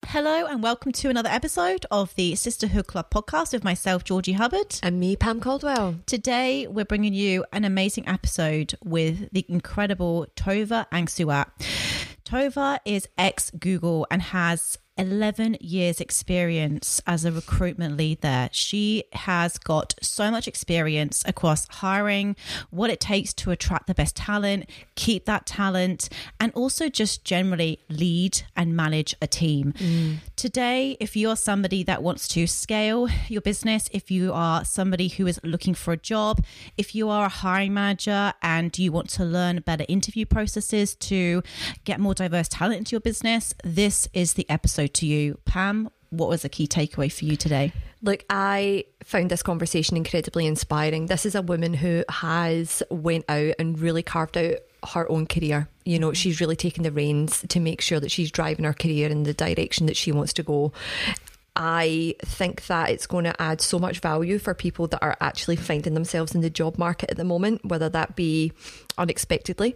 Hello and welcome to another episode of the Sisterhood Club podcast with myself, Georgie Hubbard. And me, Pam Caldwell. Today, we're bringing you an amazing episode with the incredible Tova Angsuat. Tova is ex-Google and has 11 years experience as a recruitment lead there. She has got so much experience across hiring, what it takes to attract the best talent, keep that talent, and also just generally lead and manage a team. Today, if you're somebody that wants to scale your business, if you are somebody who is looking for a job, if you are a hiring manager and you want to learn better interview processes to get more diverse talent into your business, this is the episode to you. Pam, what was a key takeaway for you today? Look, I found this conversation incredibly inspiring. This is a woman who has went out and really carved out her own career. You know, she's really taken the reins to make sure that she's driving her career in the direction that she wants to go. I think that it's going to add so much value for people that are actually finding themselves in the job market at the moment, whether that be unexpectedly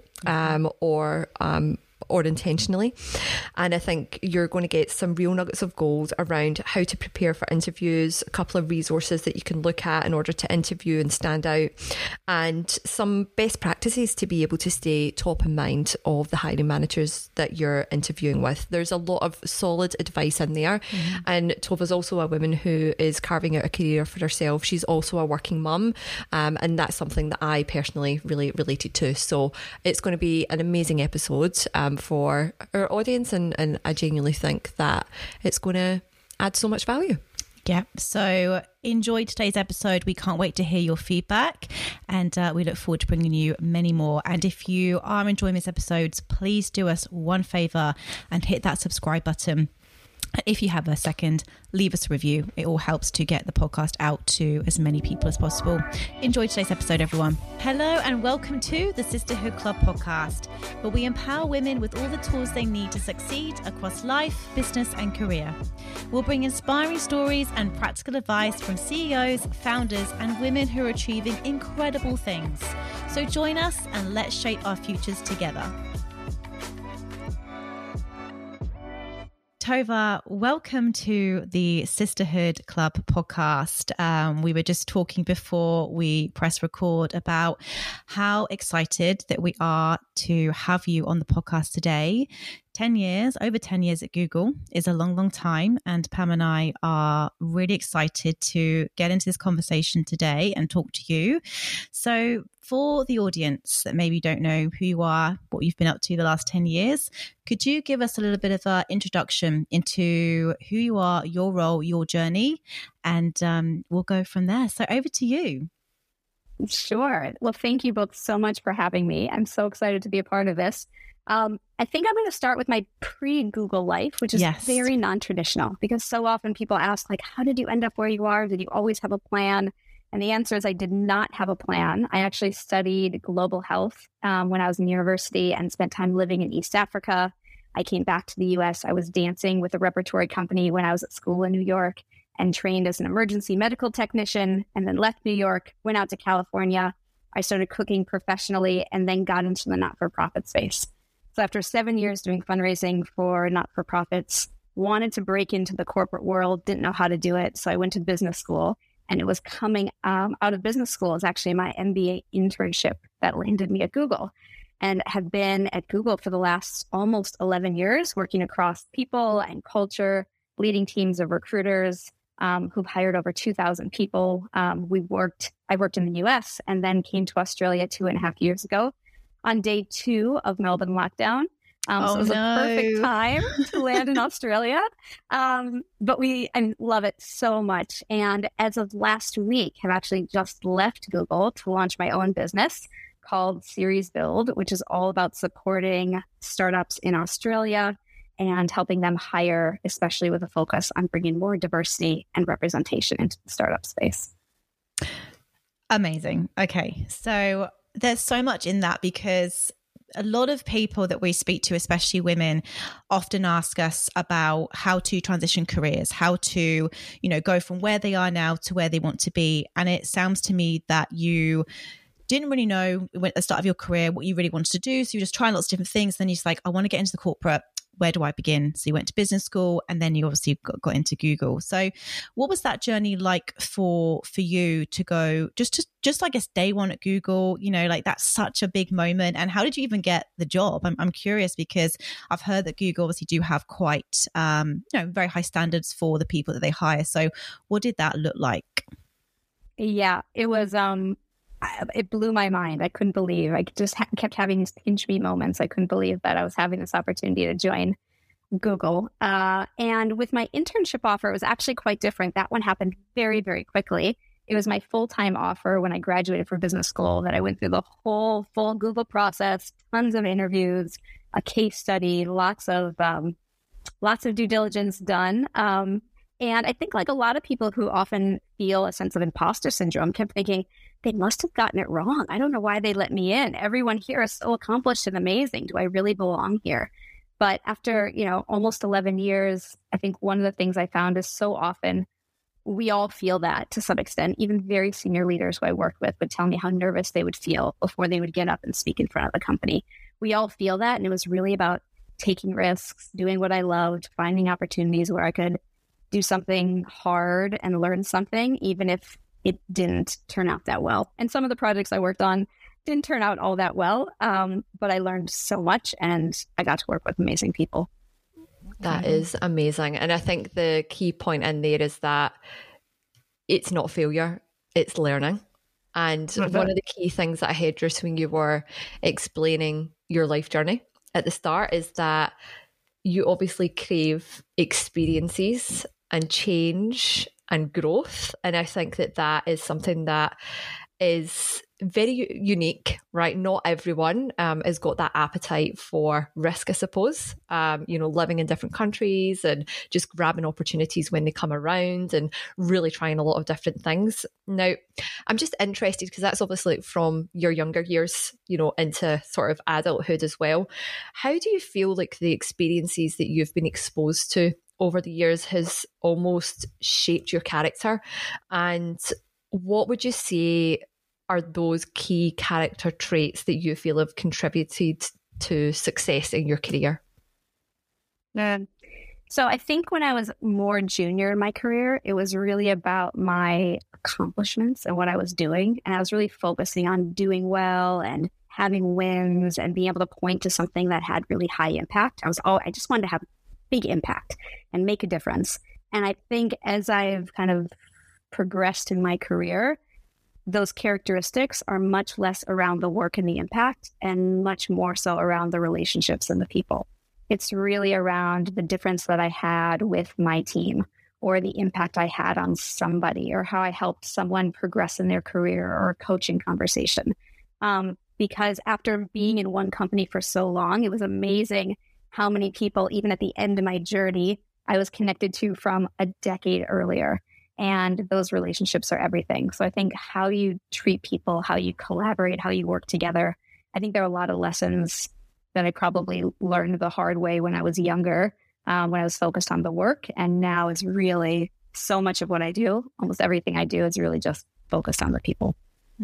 or intentionally. And I think you're going to get some real nuggets of gold around how to prepare for interviews, a couple of resources that you can look at in order to interview and stand out, and some best practices to be able to stay top in mind of the hiring managers that you're interviewing with. There's a lot of solid advice in there. And Tova's also a woman who is carving out a career for herself. She's also a working mum, and that's something that I personally really related to. So it's going to be an amazing episode for our audience, and I genuinely think that it's going to add so much value. Yeah, so enjoy today's episode. We can't wait to hear your feedback, and we look forward to bringing you many more. And if you are enjoying these episodes, please do us one favor and hit that subscribe button. If you have a second, leave us a review. It all helps to get the podcast out to as many people as possible. Enjoy today's episode, everyone. Hello and welcome to the Sisterhood Club podcast, where we empower women with all the tools they need to succeed across life, business and career. We'll bring inspiring stories and practical advice from CEOs, founders and women who are achieving incredible things. So join us and let's shape our futures together. Tova, welcome to the Sisterhood Club podcast. We were just talking before we press record about how excited that we are to have you on the podcast today. 10 years, over 10 years at Google is a long, long time. And Pam and I are really excited to get into this conversation today and talk to you. So for the audience that maybe don't know who you are, what you've been up to the last 10 years, could you give us a little bit of an introduction into who you are, your role, your journey, and we'll go from there. So over to you. Sure. Well, thank you both so much for having me. I'm so excited to be a part of this. I think I'm going to start with my pre-Google life, which is very non-traditional, because so often people ask, like, how did you end up where you are? Did you always have a plan? And the answer is I did not have a plan. I actually studied global health when I was in university and spent time living in East Africa. I came back to the US. I was dancing with a repertory company when I was at school in New York and trained as an emergency medical technician, and then left New York, went out to California. I started cooking professionally and then got into the not-for-profit space. So after 7 years doing fundraising for not-for-profits, wanted to break into the corporate world, didn't know how to do it. So I went to business school, and it was coming out of business school is actually my MBA internship that landed me at Google, and have been at Google for the last almost 11 years, working across people and culture, leading teams of recruiters who've hired over 2,000 people. I worked in the US and then came to Australia 2.5 years ago on day 2 of Melbourne lockdown. So it was a perfect time to land in Australia. But I love it so much. And as of last week, have actually just left Google to launch my own business called Series Build, which is all about supporting startups in Australia and helping them hire, especially with a focus on bringing more diversity and representation into the startup space. Amazing. Okay. So there's so much in that, because a lot of people that we speak to, especially women, often ask us about how to transition careers, how to, go from where they are now to where they want to be. And it sounds to me that you didn't really know at the start of your career what you really wanted to do. So you're just trying lots of different things. Then you're just like, I want to get into the corporate. where do I begin? So you went to business school, and then you obviously got into Google. So what was that journey like for you to go just I guess day one at Google, like that's such a big moment. And how did you even get the job? I'm curious, because I've heard that Google obviously do have quite, very high standards for the people that they hire. So what did that look like? Yeah, it was, it blew my mind. I couldn't believe. I just kept having these pinch me moments. I couldn't believe that I was having this opportunity to join Google. And with my internship offer, it was actually quite different. That one happened very, very quickly. It was my full-time offer when I graduated from business school that I went through the whole full Google process, tons of interviews, a case study, lots of due diligence done. And I think like a lot of people who often feel a sense of imposter syndrome kept thinking, they must have gotten it wrong. I don't know why they let me in. Everyone here is so accomplished and amazing. Do I really belong here? But after, almost 11 years, I think one of the things I found is so often we all feel that to some extent. Even very senior leaders who I worked with would tell me how nervous they would feel before they would get up and speak in front of the company. We all feel that. And it was really about taking risks, doing what I loved, finding opportunities where I could do something hard and learn something, even if it didn't turn out that well. And some of the projects I worked on didn't turn out all that well, but I learned so much and I got to work with amazing people. That is amazing. And I think the key point in there is that it's not failure, it's learning. And one of the key things that I heard just when you were explaining your life journey at the start is that you obviously crave experiences and change and growth. And I think that is something that is very unique, right? Not everyone has got that appetite for risk, I suppose. Living in different countries and just grabbing opportunities when they come around and really trying a lot of different things. Now, I'm just interested because that's obviously from your younger years, into sort of adulthood as well. How do you feel like the experiences that you've been exposed to over the years has almost shaped your character? And what would you say are those key character traits that you feel have contributed to success in your career? So I think when I was more junior in my career, it was really about my accomplishments and what I was doing. And I was really focusing on doing well and having wins and being able to point to something that had really high impact. I just wanted to have big impact and make a difference. And I think as I've kind of progressed in my career, those characteristics are much less around the work and the impact and much more so around the relationships and the people. It's really around the difference that I had with my team or the impact I had on somebody or how I helped someone progress in their career or a coaching conversation. Because after being in one company for so long, it was amazing how many people, even at the end of my journey, I was connected to from a decade earlier. And those relationships are everything. So I think how you treat people, how you collaborate, how you work together. I think there are a lot of lessons that I probably learned the hard way when I was younger, when I was focused on the work. And now it's really so much of what I do, almost everything I do is really just focused on the people.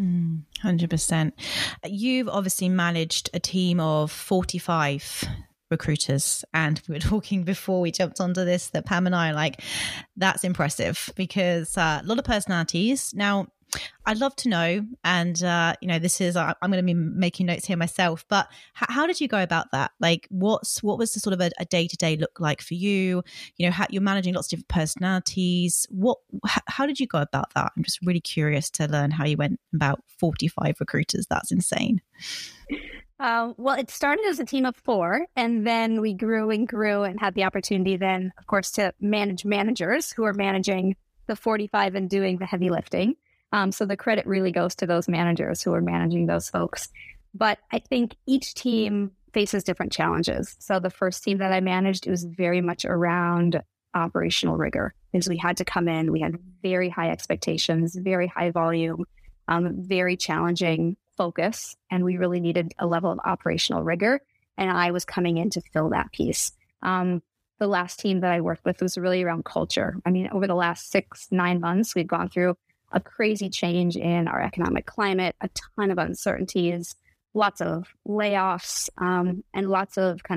100%. You've obviously managed a team of 45 recruiters, and we were talking before we jumped onto this that Pam and I are like, that's impressive because a lot of personalities. Now, I'd love to know, and this is I'm going to be making notes here myself, but how did you go about that? Like, what was the sort of a day-to-day look like for you? How you're managing lots of different personalities. How did you go about that? I'm just really curious to learn how you went about 45 recruiters. That's insane. Well, it started as a team of 4, and then we grew and grew and had the opportunity then, of course, to manage managers who are managing the 45 and doing the heavy lifting. So the credit really goes to those managers who are managing those folks. But I think each team faces different challenges. So the first team that I managed, it was very much around operational rigor, because we had to come in, we had very high expectations, very high volume, very challenging focus, and we really needed a level of operational rigor. And I was coming in to fill that piece. The last team that I worked with was really around culture. I mean, over the last 6-9 months, we've gone through a crazy change in our economic climate, a ton of uncertainties, lots of layoffs, and lots of kind of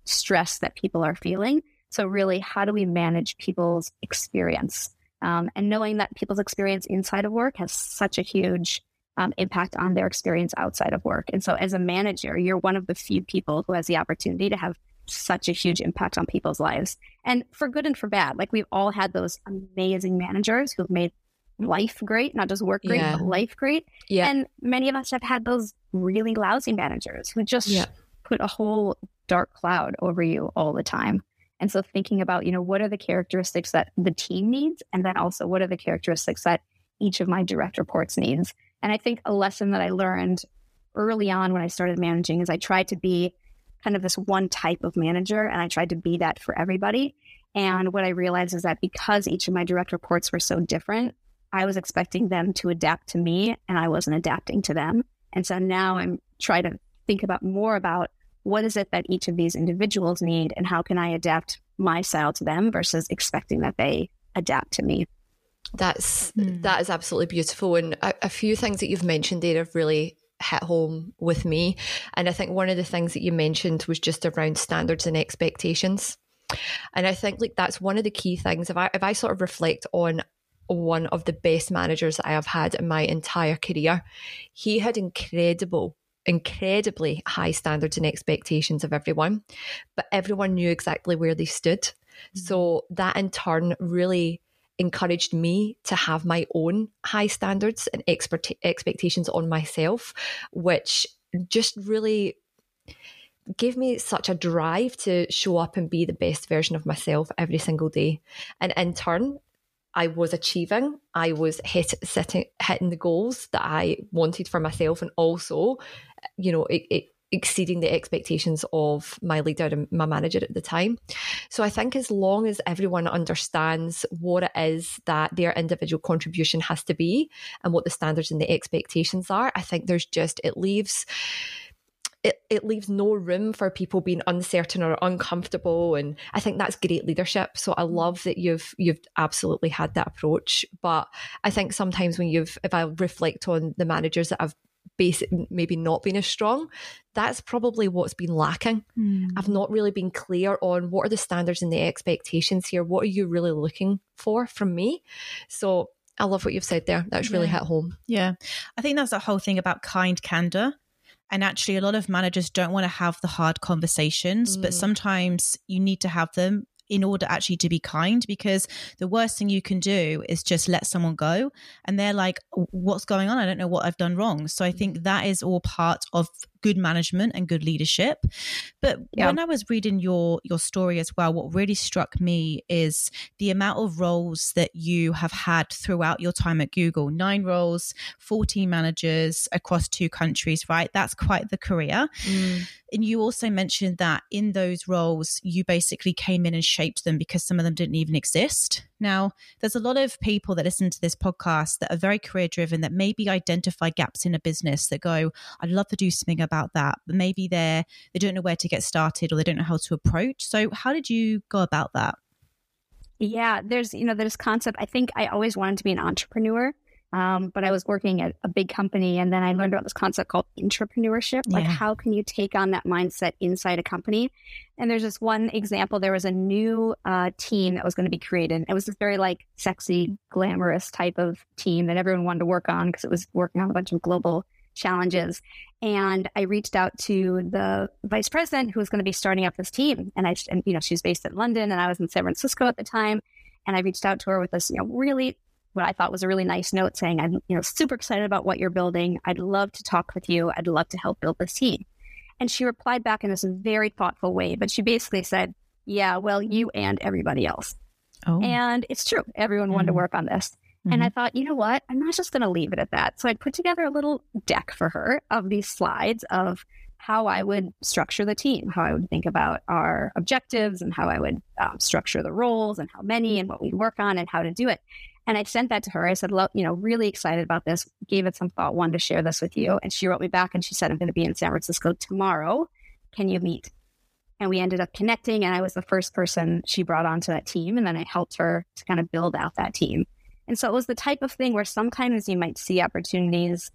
stress that people are feeling. So really, how do we manage people's experience? And knowing that people's experience inside of work has such a huge impact on their experience outside of work. And so as a manager, you're one of the few people who has the opportunity to have such a huge impact on people's lives. And for good and for bad, like we've all had those amazing managers who've made life great, not just work great, but life great. Yeah. And many of us have had those really lousy managers who just put a whole dark cloud over you all the time. And so thinking about, what are the characteristics that the team needs? And then also what are the characteristics that each of my direct reports needs? And I think a lesson that I learned early on when I started managing is I tried to be kind of this one type of manager, and I tried to be that for everybody. And what I realized is that because each of my direct reports were so different, I was expecting them to adapt to me and I wasn't adapting to them. And so now I'm trying to think more about what is it that each of these individuals need and how can I adapt my style to them versus expecting that they adapt to me. That is absolutely beautiful. And a few things that you've mentioned there have really hit home with me. And I think one of the things that you mentioned was just around standards and expectations. And I think that's one of the key things. If I sort of reflect on one of the best managers that I have had in my entire career, he had incredibly high standards and expectations of everyone, but everyone knew exactly where they stood. Mm-hmm. So that in turn really encouraged me to have my own high standards and expectations on myself, which just really gave me such a drive to show up and be the best version of myself every single day. And in turn, I was achieving, I was hitting the goals that I wanted for myself, and also, exceeding the expectations of my leader and my manager at the time. So I think as long as everyone understands what it is that their individual contribution has to be and what the standards and the expectations are, I think it leaves no room for people being uncertain or uncomfortable. And I think that's great leadership. So I love that you've absolutely had that approach. But I think sometimes if I reflect on the managers that I've maybe not been as strong, that's probably what's been lacking. I've not really been clear on what are the standards and the expectations here. What are you really looking for from me? So I love what you've said there. That's really hit home. Yeah. I think that's the whole thing about kind candor. And actually, a lot of managers don't want to have the hard conversations, but sometimes you need to have them in order actually to be kind, because the worst thing you can do is just let someone go and they're like, what's going on? I don't know what I've done wrong. So I think that is all part of good management and good leadership. But when I was reading your story as well, what really struck me is the amount of roles that you have had throughout your time at Google. 9 roles, 14 managers across 2 countries, right? That's quite the career. And you also mentioned that in those roles, you basically came in and shaped them because some of them didn't even exist. Now, there's a lot of people that listen to this podcast that are very career driven, that maybe identify gaps in a business that go, I'd love to do something about that, but maybe they don't know where to get started or they don't know how to approach. So how did you go about that? Yeah, there's this concept. I think I always wanted to be an entrepreneur. But I was working at a big company, and then I learned about this concept called intrapreneurship. Like, how can you take on that mindset inside a company? And there's this one example. There was a new team that was going to be created. It was this very sexy, glamorous type of team that everyone wanted to work on because it was working on a bunch of global challenges. And I reached out to the vice president who was going to be starting up this team. And she's based in London, and I was in San Francisco at the time. And I reached out to her with this, really what I thought was a really nice note saying, I'm super excited about what you're building. I'd love to talk with you. I'd love to help build this team. And she replied back in this very thoughtful way, but she basically said, yeah, well, you and everybody else. Oh. And it's true. Everyone wanted to work on this. And I thought, you know what? I'm not just going to leave it at that. So I put together a little deck for her of these slides of how I would structure the team, how I would think about our objectives and how I would structure the roles and how many and what we'd work on and how to do it. And I sent that to her. I said, really excited about this, gave it some thought, wanted to share this with you. And she wrote me back and she said, I'm going to be in San Francisco tomorrow. Can you meet? And we ended up connecting, and I was the first person she brought onto that team. And then I helped her to kind of build out that team. And so it was the type of thing where sometimes you might see opportunities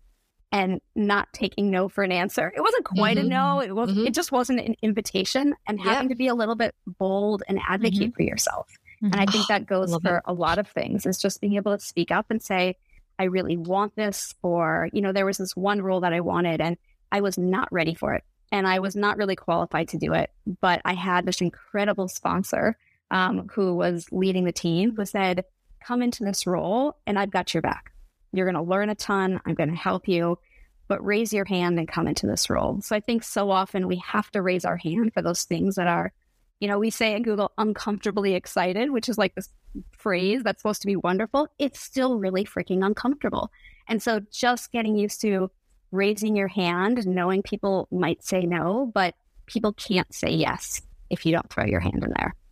and not taking no for an answer. It wasn't quite a no. It was. It just wasn't an invitation, and having to be a little bit bold and advocate for yourself. And I think that goes for a lot of things. It's just being able to speak up and say, I really want this, or, there was this one role that I wanted and I was not ready for it. And I was not really qualified to do it. But I had this incredible sponsor who was leading the team, who said, come into this role and I've got your back. You're going to learn a ton. I'm going to help you, but raise your hand and come into this role. So I think so often we have to raise our hand for those things that are, we say at Google, uncomfortably excited, which is like this phrase that's supposed to be wonderful. It's still really freaking uncomfortable. And so just getting used to raising your hand, knowing people might say no, but people can't say yes if you don't throw your hand in there.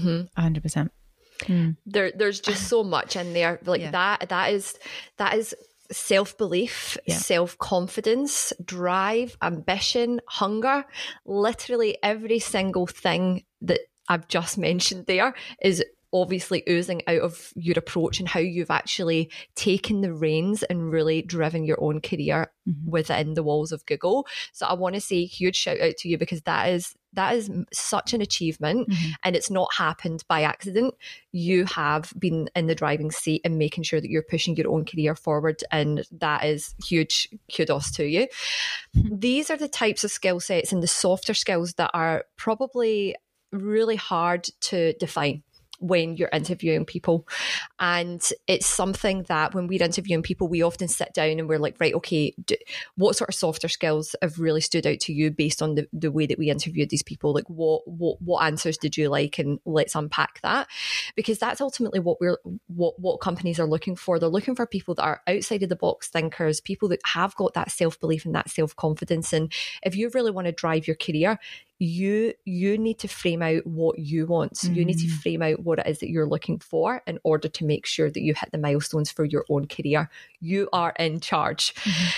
100%. There's just so much in there that is self-belief, self-confidence, drive, ambition, hunger. Literally every single thing that I've just mentioned there is obviously oozing out of your approach and how you've actually taken the reins and really driven your own career within the walls of Google. So I want to say a huge shout out to you, because that is such an achievement, and it's not happened by accident. You have been in the driving seat and making sure that you're pushing your own career forward, and that is huge kudos to you. These are the types of skill sets and the softer skills that are probably really hard to define when you're interviewing people. And it's something that when we're interviewing people, we often sit down and we're like, right, okay, what sort of softer skills have really stood out to you based on the way that we interviewed these people? Like what answers did you like? And let's unpack that, because that's ultimately what companies are looking for. They're looking for people that are outside of the box thinkers, people that have got that self-belief and that self-confidence. And if you really want to drive your career, you need to frame out what you want. So you need to frame out what it is that you're looking for in order to make sure that you hit the milestones for your own career. You are in charge.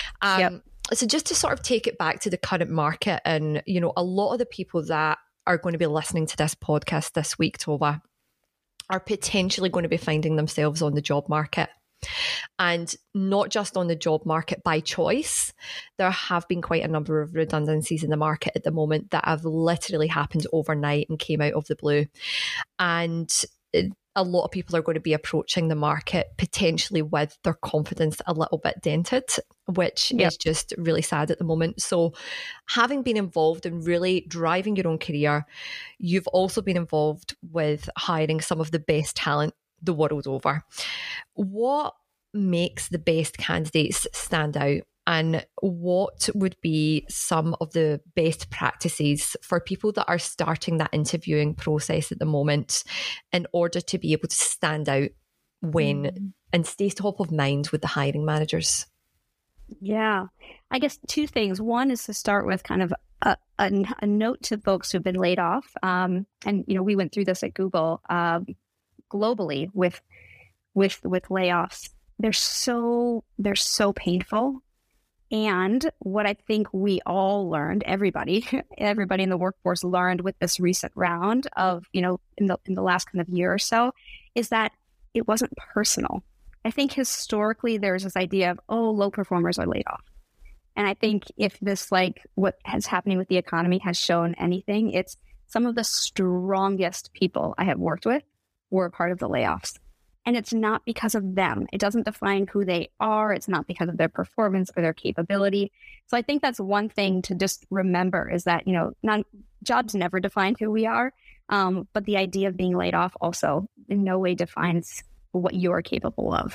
So just to sort of take it back to the current market, and a lot of the people that are going to be listening to this podcast this week, Tova, are potentially going to be finding themselves on the job market. And not just on the job market by choice. There have been quite a number of redundancies in the market at the moment that have literally happened overnight and came out of the blue. And a lot of people are going to be approaching the market potentially with their confidence a little bit dented, which is just really sad at the moment. So having been involved in really driving your own career, you've also been involved with hiring some of the best talent the world over. What makes the best candidates stand out, and what would be some of the best practices for people that are starting that interviewing process at the moment in order to be able to stand out when and stay top of mind with the hiring managers? Yeah, I guess two things. One is to start with kind of a note to folks who've been laid off. And we went through this at Google globally with layoffs. They're so painful. And what I think we all learned, everybody in the workforce learned with this recent round of, in the last kind of year or so, is that it wasn't personal. I think historically there's this idea of, low performers are laid off. And I think if this, like what is happening with the economy has shown anything, it's some of the strongest people I have worked with were a part of the layoffs. And it's not because of them. It doesn't define who they are. It's not because of their performance or their capability. So I think that's one thing to just remember, is that, jobs never define who we are. But the idea of being laid off also in no way defines what you're capable of.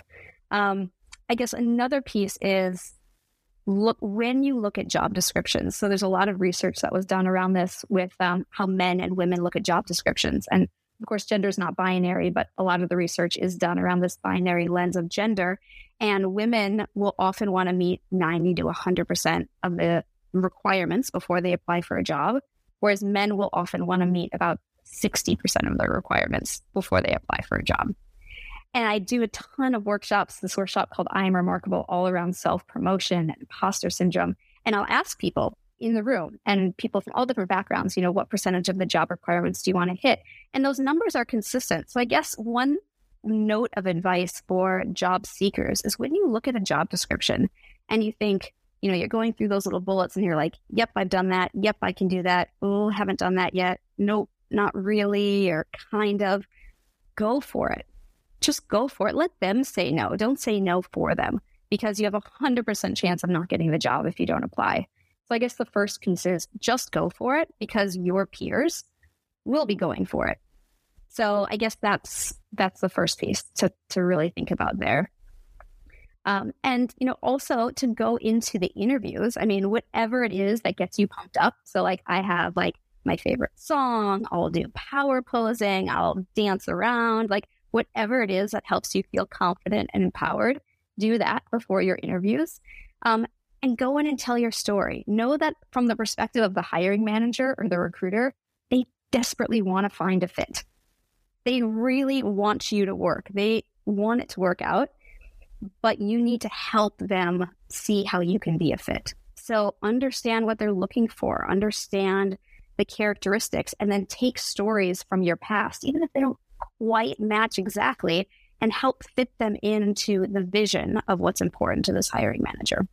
I guess another piece is when you look at job descriptions. So there's a lot of research that was done around this with how men and women look at job descriptions. And of course, gender is not binary, but a lot of the research is done around this binary lens of gender. And women will often want to meet 90 to 100% of the requirements before they apply for a job, whereas men will often want to meet about 60% of their requirements before they apply for a job. And I do a ton of workshops, this workshop called I Am Remarkable, all around self-promotion and imposter syndrome. And I'll ask people in the room, and people from all different backgrounds, what percentage of the job requirements do you want to hit? And those numbers are consistent. So I guess one note of advice for job seekers is when you look at a job description and you think, you're going through those little bullets and you're like, yep, I've done that. Yep, I can do that. Oh, haven't done that yet. Nope, not really, or kind of. Go for it. Just go for it. Let them say no. Don't say no for them, because you have 100% chance of not getting the job if you don't apply. So I guess the first piece is just go for it, because your peers will be going for it. So I guess that's the first piece to really think about there. And, also to go into the interviews, I mean, whatever it is that gets you pumped up. So like I have like my favorite song, I'll do power posing, I'll dance around, like whatever it is that helps you feel confident and empowered, do that before your interviews. And go in and tell your story. Know that from the perspective of the hiring manager or the recruiter, they desperately want to find a fit. They really want you to work. They want it to work out, but you need to help them see how you can be a fit. So understand what they're looking for, understand the characteristics, and then take stories from your past, even if they don't quite match exactly, and help fit them into the vision of what's important to this hiring manager.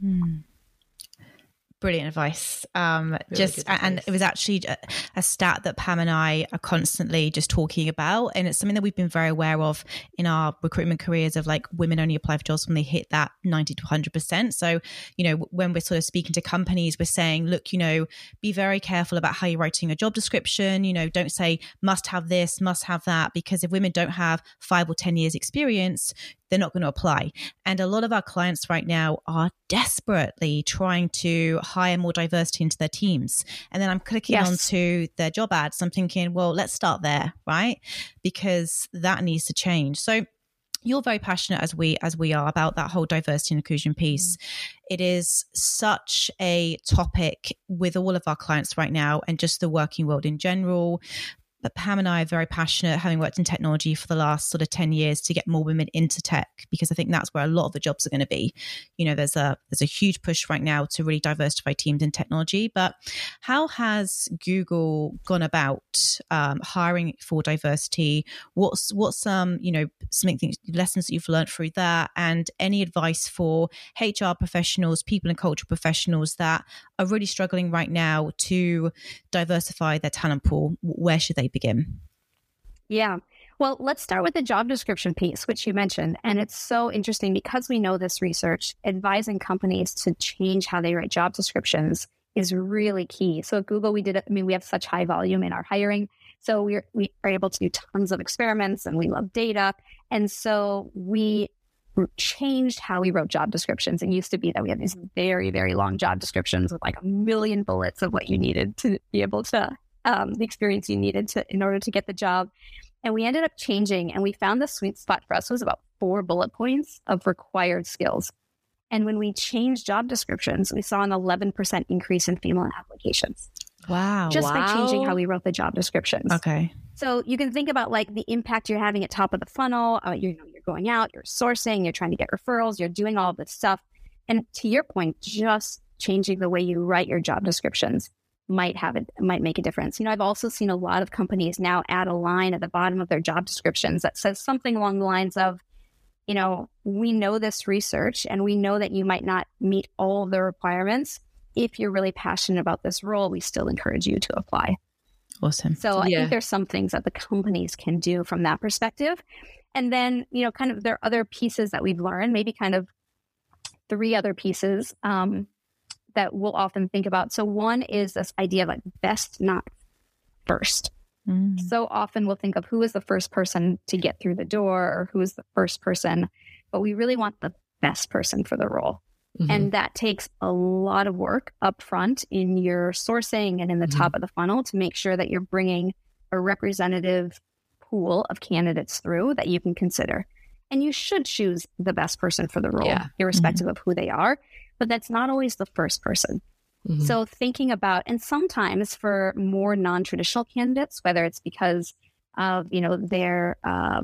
Brilliant advice. And it was actually a stat that Pam and I are constantly just talking about. And it's something that we've been very aware of in our recruitment careers, of like women only apply for jobs when they hit that 90 to 100%. So, when we're sort of speaking to companies, we're saying, look, be very careful about how you're writing a job description. Don't say must have this, must have that, because if women don't have 5 or 10 years experience, they're not going to apply. And a lot of our clients right now are desperately trying to hire more diversity into their teams. And then I'm clicking onto their job ads. I'm thinking, well, let's start there, right? Because that needs to change. So you're very passionate, as we are, about that whole diversity and inclusion piece. It is such a topic with all of our clients right now, and just the working world in general. But Pam and I are very passionate, having worked in technology for the last sort of 10 years, to get more women into tech, because I think that's where a lot of the jobs are going to be. There's a huge push right now to really diversify teams in technology. But how has Google gone about hiring for diversity? What's some lessons that you've learned through that, and any advice for HR professionals, people and culture professionals that are really struggling right now to diversify their talent pool? Where should they begin? Yeah. Well, let's start with the job description piece, which you mentioned. And it's so interesting because we know this research, advising companies to change how they write job descriptions is really key. So at Google, we have such high volume in our hiring. So we are able to do tons of experiments, and we love data. And so we changed how we wrote job descriptions. It used to be that we had these very, very long job descriptions with like 1 million bullets of what you needed to be able to the experience you needed in order to get the job. And we ended up changing, and we found the sweet spot for us was about 4 bullet points of required skills. And when we changed job descriptions, we saw an 11% increase in female applications. Wow. Just by changing how we wrote the job descriptions. Okay. So you can think about like the impact you're having at top of the funnel. You're going out, you're sourcing, you're trying to get referrals, you're doing all of this stuff. And to your point, just changing the way you write your job descriptions might make a difference. I've also seen a lot of companies now add a line at the bottom of their job descriptions that says something along the lines of, we know this research, and we know that you might not meet all the requirements. If you're really passionate about this role, we still encourage you to apply. Awesome. So I think there's some things that the companies can do from that perspective. And then, kind of there are other pieces that we've learned, maybe kind of 3 other pieces that we'll often think about. So one is this idea of like best, not first. So often we'll think of who is the first person to get through the door, or who is the first person, but we really want the best person for the role. And that takes a lot of work up front in your sourcing and in the top of the funnel to make sure that you're bringing a representative pool of candidates through that you can consider. And you should choose the best person for the role, irrespective of who they are. But that's not always the first person. So thinking about, and sometimes for more non-traditional candidates, whether it's because of, their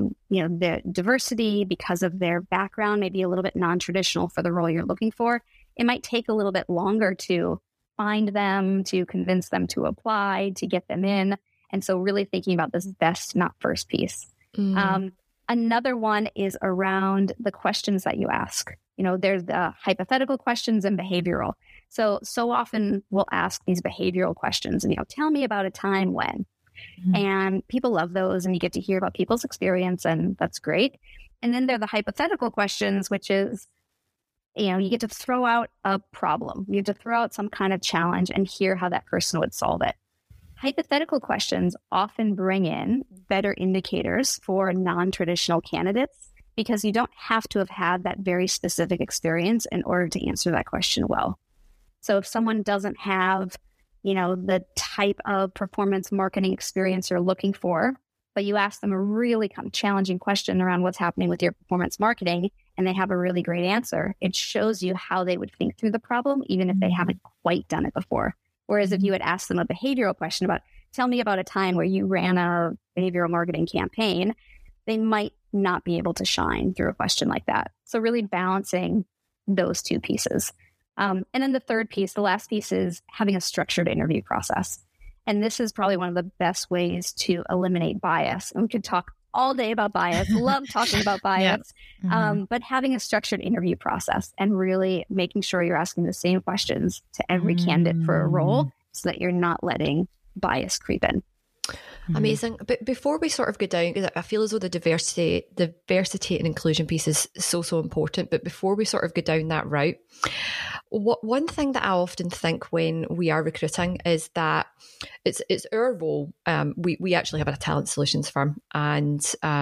diversity, because of their background, maybe a little bit non-traditional for the role you're looking for, it might take a little bit longer to find them, to convince them to apply, to get them in. And so really thinking about this best, not first piece. Another one is around the questions that you ask. there's the hypothetical questions and behavioral. So often we'll ask these behavioral questions and, tell me about a time when. Mm-hmm. And people love those, and you get to hear about people's experience, and that's great. And then there are the hypothetical questions, which is, you get to throw out a problem. You have to throw out some kind of challenge and hear how that person would solve it. Hypothetical questions often bring in better indicators for non-traditional candidates because you don't have to have had that very specific experience in order to answer that question well. So if someone doesn't have, the type of performance marketing experience you're looking for, but you ask them a really kind of challenging question around what's happening with your performance marketing, and they have a really great answer, it shows you how they would think through the problem, even if they haven't quite done it before. Whereas if you had asked them a behavioral question about, tell me about a time where you ran a behavioral marketing campaign, they might not be able to shine through a question like that. So really balancing those two pieces. And then the third piece, the last piece, is having a structured interview process. And this is probably one of the best ways to eliminate bias. And we could talk all day about bias, love talking about bias, yep. Mm-hmm. But having a structured interview process and really making sure you're asking the same questions to every candidate for a role so that you're not letting bias creep in. Amazing. But before we sort of go down, because I feel as though the diversity and inclusion piece is so important, but before we sort of go down that route, one thing that I often think when we are recruiting is that it's our role. We actually have a talent solutions firm, and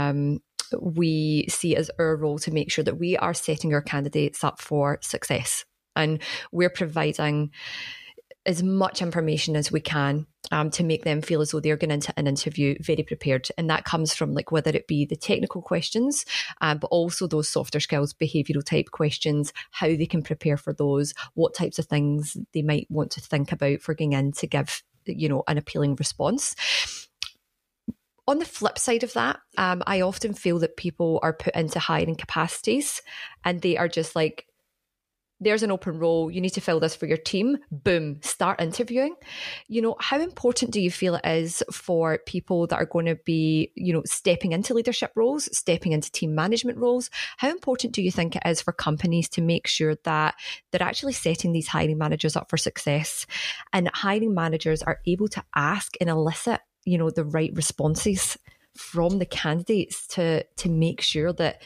we see it as our role to make sure that we are setting our candidates up for success, and we're providing as much information as we can to make them feel as though they're going into an interview very prepared. And that comes from whether it be the technical questions, but also those softer skills, behavioural type questions, how they can prepare for those, what types of things they might want to think about for going in to give, an appealing response. On the flip side of that, I often feel that people are put into hiring capacities and they are just there's an open role, you need to fill this for your team, boom, start interviewing. How important do you feel it is for people that are going to be, stepping into leadership roles, stepping into team management roles? How important do you think it is for companies to make sure that they're actually setting these hiring managers up for success, and hiring managers are able to ask and elicit, the right responses from the candidates to make sure that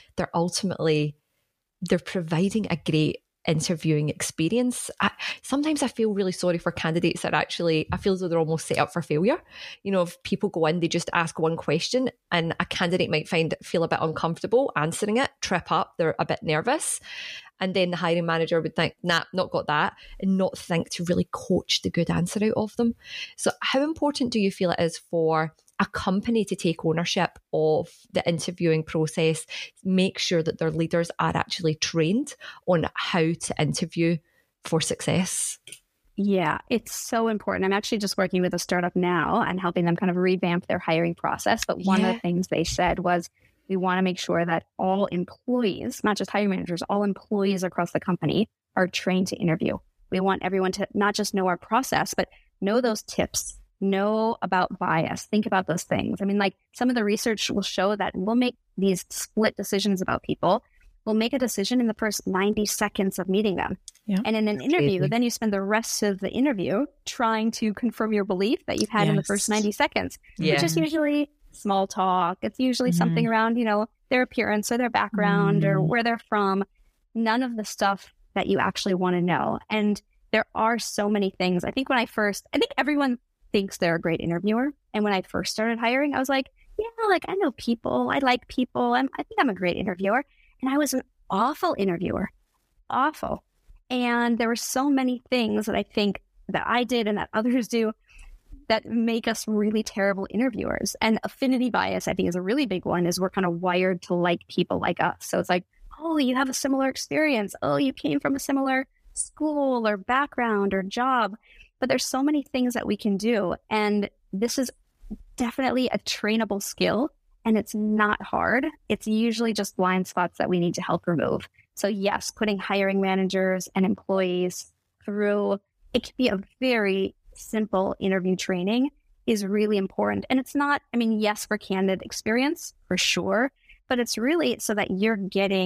they're providing a great interviewing experience? Sometimes I feel really sorry for candidates that I feel as though they're almost set up for failure. If people go in, they just ask one question and a candidate might feel a bit uncomfortable answering it, trip up, they're a bit nervous. And then the hiring manager would think, nah, not got that, and not think to really coach the good answer out of them. So how important do you feel it is for a company to take ownership of the interviewing process, make sure that their leaders are actually trained on how to interview for success? Yeah, it's so important. I'm actually just working with a startup now and helping them kind of revamp their hiring process. But one of the things they said was, we want to make sure that all employees, not just hiring managers, all employees across the company are trained to interview. We want everyone to not just know our process, but know those tips, know about bias, think about those things. Some of the research will show that we'll make these split decisions about people. We'll make a decision in the first 90 seconds of meeting them. Yeah. And in an interview, then you spend the rest of the interview trying to confirm your belief that you've had in the first 90 seconds, which is usually small talk. It's usually something around, their appearance or their background or where they're from. None of the stuff that you actually want to know. And there are so many things. I think everyone thinks they're a great interviewer. And when I first started hiring, I was like, I know people. I like people. I think I'm a great interviewer. And I was an awful interviewer. Awful. And there were so many things that I think that I did and that others do that make us really terrible interviewers. And affinity bias, I think, is a really big one, is we're kind of wired to like people like us. So it's oh, you have a similar experience. Oh, you came from a similar school or background or job. But there's so many things that we can do. And this is definitely a trainable skill. And it's not hard. It's usually just blind spots that we need to help remove. So yes, putting hiring managers and employees through, it can be a very simple interview training, is really important. And it's not, yes, for candidate experience, for sure, but it's really so that you're getting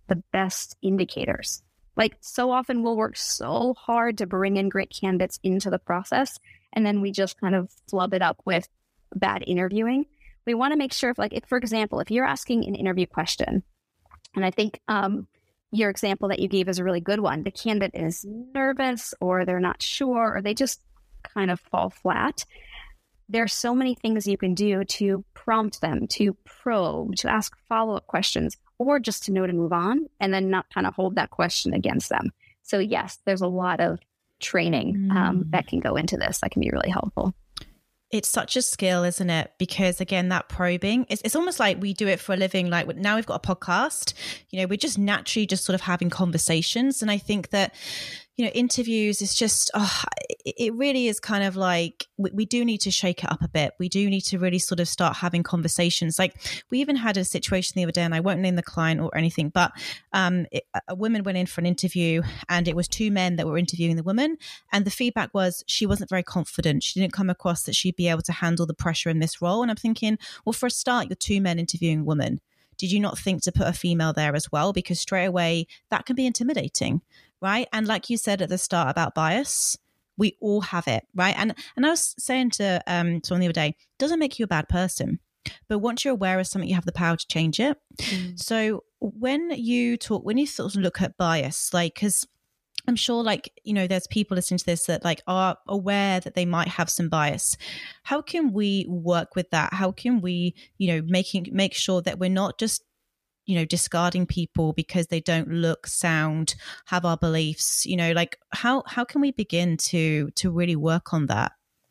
the best indicators. Like, so often we'll work so hard to bring in great candidates into the process, and then we just kind of flub it up with bad interviewing. We want to make sure, if for example, if you're asking an interview question, and I think your example that you gave is a really good one, the candidate is nervous or they're not sure or they just kind of fall flat. There are so many things you can do to prompt them, to probe, to ask follow-up questions, or just to know to move on and then not kind of hold that question against them. So yes, there's a lot of training that can go into this that can be really helpful. It's such a skill, isn't it? Because again, that probing, it's almost like we do it for a living. Like now we've got a podcast, we're just naturally just sort of having conversations. And I think that, interviews is just, it really is kind of like, we do need to shake it up a bit. We do need to really sort of start having conversations. Like we even had a situation the other day, and I won't name the client or anything, but a woman went in for an interview and it was two men that were interviewing the woman. And the feedback was she wasn't very confident. She didn't come across that she'd be able to handle the pressure in this role. And I'm thinking, well, for a start, you're two men interviewing a woman. Did you not think to put a female there as well? Because straight away that can be intimidating, right? And like you said at the start about bias, we all have it, right? And I was saying to someone the other day, it doesn't make you a bad person, but once you're aware of something, you have the power to change it. So when you sort of look at bias, like, because I'm sure there's people listening to this that are aware that they might have some bias. How can we work with that? How can we, make sure that we're not just, discarding people because they don't look, sound, have our beliefs, how can we begin to really work on that?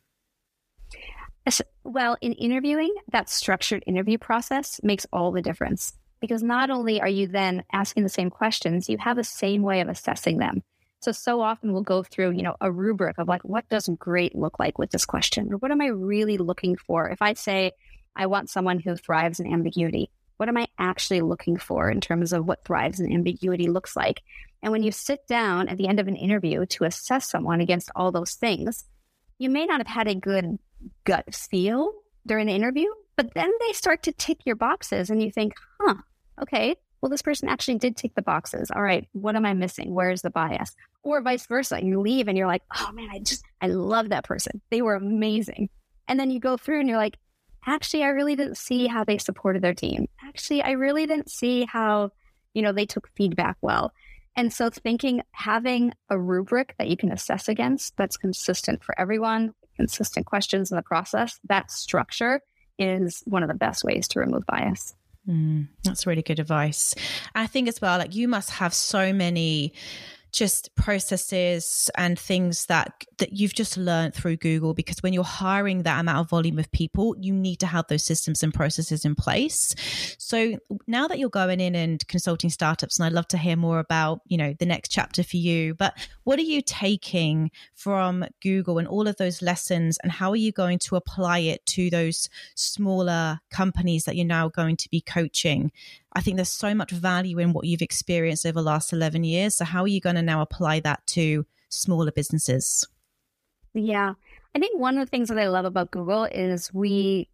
Well, in interviewing, that structured interview process makes all the difference, because not only are you then asking the same questions, you have the same way of assessing them. So often we'll go through, a rubric of what does great look like with this question? Or what am I really looking for? If I say I want someone who thrives in ambiguity, what am I actually looking for in terms of what thrives in ambiguity looks like? And when you sit down at the end of an interview to assess someone against all those things, you may not have had a good gut feel during the interview, but then they start to tick your boxes and you think, okay, well, this person actually did tick the boxes. All right, what am I missing? Where's the bias? Or vice versa. You leave and you're like, oh man, I love that person. They were amazing. And then you go through and you're like, actually, I really didn't see how they supported their team. Actually, I really didn't see how, they took feedback well. And so having a rubric that you can assess against that's consistent for everyone, consistent questions in the process, that structure is one of the best ways to remove bias. That's really good advice. I think as well, you must have so many just processes and things that you've just learned through Google, because when you're hiring that amount of volume of people, you need to have those systems and processes in place. So now that you're going in and consulting startups, and I'd love to hear more about, the next chapter for you, but what are you taking from Google and all of those lessons, and how are you going to apply it to those smaller companies that you're now going to be coaching? I think there's so much value in what you've experienced over the last 11 years. So how are you going to now apply that to smaller businesses? Yeah, I think one of the things that I love about Google is we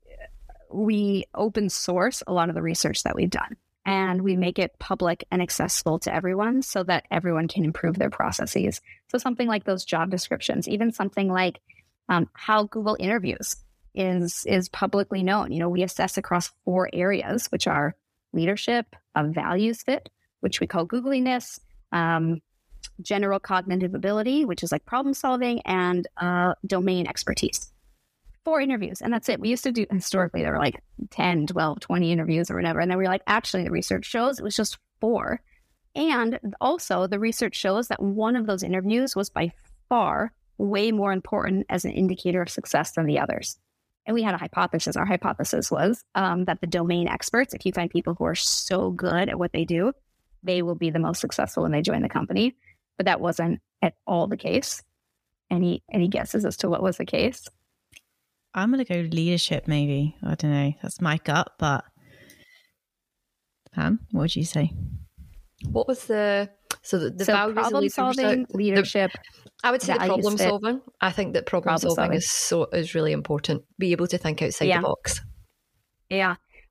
open source a lot of the research that we've done, and we make it public and accessible to everyone so that everyone can improve their processes. So something like those job descriptions, even something like how Google interviews is publicly known. We assess across 4 areas, which are leadership, a values fit, which we call Googliness, general cognitive ability, which is like problem solving, and domain expertise. 4 interviews, and that's it. We used to do, historically, there were like 10, 12, 20 interviews or whatever. And then we were like, actually, the research shows it was just 4. And also the research shows that one of those interviews was by far way more important as an indicator of success than the others. And we had a hypothesis. Our hypothesis was that the domain experts, if you find people who are so good at what they do, they will be the most successful when they join the company. But that wasn't at all the case. Any guesses as to what was the case? I'm going to go leadership, maybe. I don't know. That's my gut, but Pam, what would you say? What was the values, problem solving, leadership? I would say problem solving. I think that problem solving is really important. Be able to think outside the box. Yeah.